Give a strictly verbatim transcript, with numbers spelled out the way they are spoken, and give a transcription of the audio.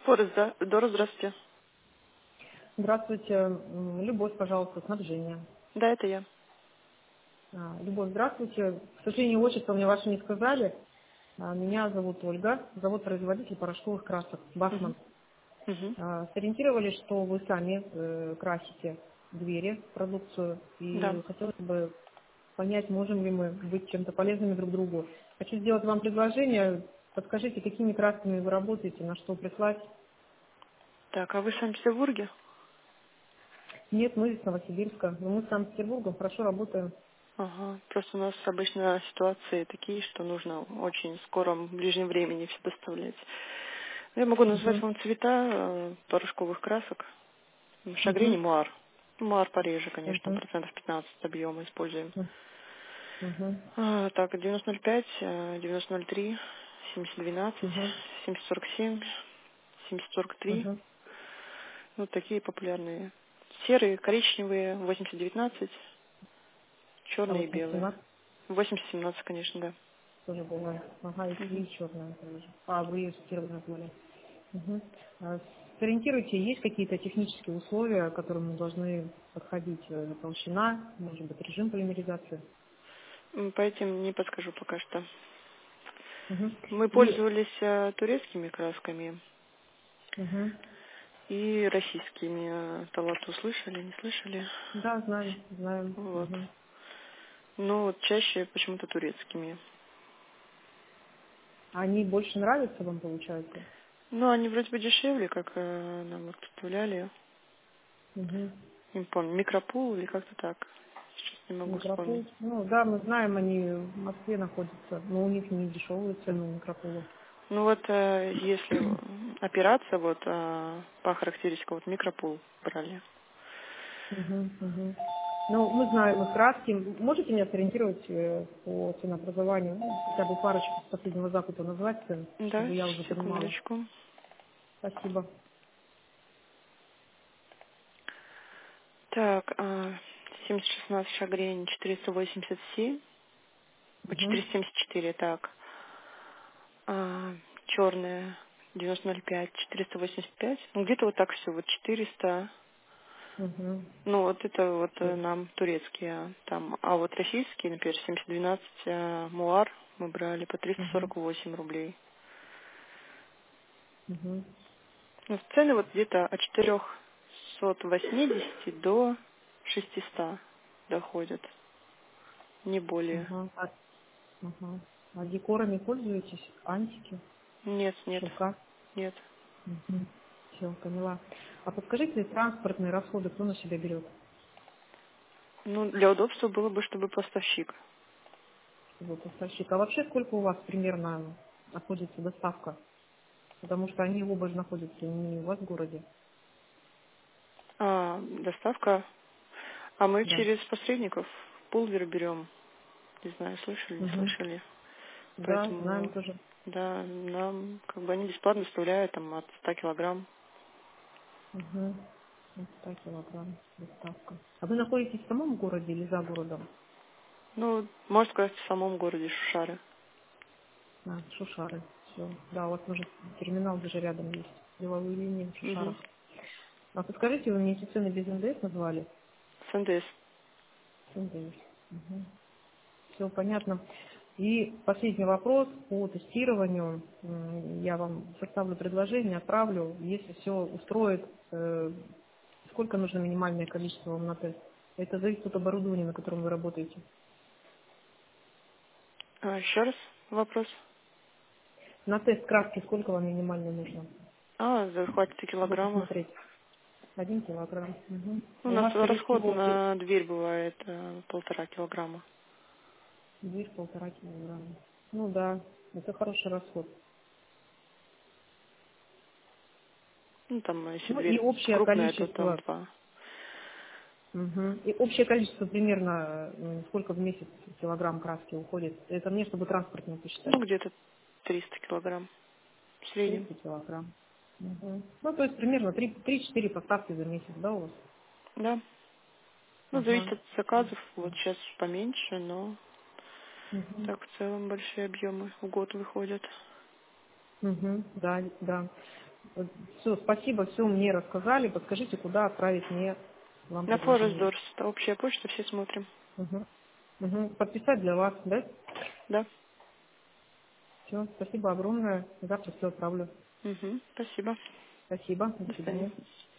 Форес, да? Дора, здравствуйте. Здравствуйте. М, Любовь, пожалуйста, снабжение. Да, это я. А, Любовь, здравствуйте. К сожалению, отчество мне ваше не сказали. А, Меня зовут Ольга, завод-производитель порошковых красок Угу. «Басман». Угу. А, Сориентировались, что вы сами э, красите двери, продукцию, Да. и хотелось бы понять, можем ли мы быть чем-то полезными друг другу. Хочу сделать вам предложение. Подскажите, какими красками вы работаете, на что прислать? Так, а вы в Санкт-Петербурге? Нет, мы из Новосибирска, но мы с Санкт-Петербургом хорошо работаем. Ага. Просто у нас обычно ситуации такие, что нужно очень в скором, ближнем времени все доставлять. Я могу назвать Мгм. вам цвета э, порошковых красок. Шагрень и Мгм. муар. Муар пореже, конечно, Мгм. процентов пятнадцать объема используем. Мгм. А, так, девяносто ноль пять, э, девяносто ноль три, семьдесят двенадцать, Мгм. семьдесят сорок семь, семьдесят сорок три. Мгм. Вот такие популярные. Серые, коричневые, восемьдесят девятнадцать, А черные и восемьдесят белые. семнадцать восемьдесят семнадцать, конечно, да. тоже бывает. Ага, и Мгм. три черная тоже. А, вы ее первый назвали. Угу. А, сориентируйте, есть какие-то технические условия, к которым мы должны подходить? Э, Толщина, может быть, режим полимеризации? М, По этим не подскажу пока что. Угу. Мы И, пользовались э, турецкими красками угу. и российскими. Талату слышали, не слышали? Да, знаем, знаем. Вот. Угу. Но вот чаще почему-то турецкими. Они больше нравятся вам, получается? Ну, они вроде бы дешевле, как э, нам вот представляли. Угу. Не помню, микропул или как-то так. Сейчас не могу вспомнить. Микропул. Ну да, мы знаем, они в Москве находятся, но у них не дешевые цены у микропула. Ну вот, э, если опираться вот э, по характеристикам, вот микропул брали. Мгм, мгм. Ну, мы знаем их краски. Можете меня сориентировать э, по ценообразованию? Ну, хотя бы парочку с последнего закупа назвать цен, Да, чтобы я уже понимала. секундочку. Спасибо. Так, а, семьдесят шестнадцать шагрень, четыреста восемьдесят семь, по Мгм, четыреста семьдесят четыре, так. А, черная, девяносто ноль пять, четыреста восемьдесят пять. Ну, где-то вот так все, вот четыреста. мгм. Ну, вот это вот э, Всё. нам турецкие там. А вот российские, например, семьдесят двенадцать э, муар мы брали по триста Мгм, сорок восемь рублей. мгм. Ну, цены вот где-то от четырехсот восьмидесяти до шестисот доходят, не более. Ага. А, ага. А декорами пользуетесь? Антики, Нет, нет, шелка? нет. Все, поняла. А подскажите, транспортные расходы кто на себя берет? Ну, для удобства было бы, чтобы поставщик. Чтобы поставщик. А вообще сколько у вас примерно находится доставка? Потому что они оба же находятся не у вас в городе. А, доставка. А мы Да. через посредников пулвер берем. Не знаю, слышали, не Угу. слышали. Да, знаем Поэтому, тоже. да, нам как бы они бесплатно доставляют там от ста килограмм. Угу. сто килограмм доставка. А вы находитесь в самом городе или за городом? Ну, можно сказать, в самом городе Шушары. А, Шушары. Все. Да, у вас уже терминал даже рядом есть. Деловые линии в Угу. Шушарах. А подскажите, вы мне эти цены без эн дэ эс назвали? С эн дэ эс. С эн дэ эс. Угу. Все понятно. И последний вопрос по тестированию. М, Я вам составлю предложение, отправлю. Если все устроит, э, сколько нужно минимальное количество вам на тест? Это зависит от оборудования, на котором вы работаете. А, еще раз вопрос. На тест краски сколько вам минимально нужно, А, захватит чтобы килограмма. посмотреть? Один килограмм. Мгм. У У нас вас, скорее расход всего, де- на дверь бывает э, полтора килограмма. дверь полтора килограмма. Ну да, это хороший расход. Ну, там, если Ну и дверь общее крупная, то там количество. два. Мгм. И общее количество примерно, м, сколько в месяц килограмм краски уходит? Это мне, чтобы транспортно посчитать. Ну, где-то триста килограмм в среднем. триста килограмм. Мгм. Ну, то есть примерно три-четыре поставки за месяц, да, у вас? Да. Ну, Ага. зависит от заказов. Вот сейчас поменьше, но Мгм. так в целом большие объемы в год выходят. Мгм. Да, да. Все, спасибо, все мне рассказали. Подскажите, куда отправить мне вам На предложение. Форестдорс, это общая почта, все смотрим. Угу. Угу. Подписать для вас, да? Да. Все, спасибо огромное. Завтра все отправлю. Угу. Спасибо. Спасибо, до До свидания. свидания.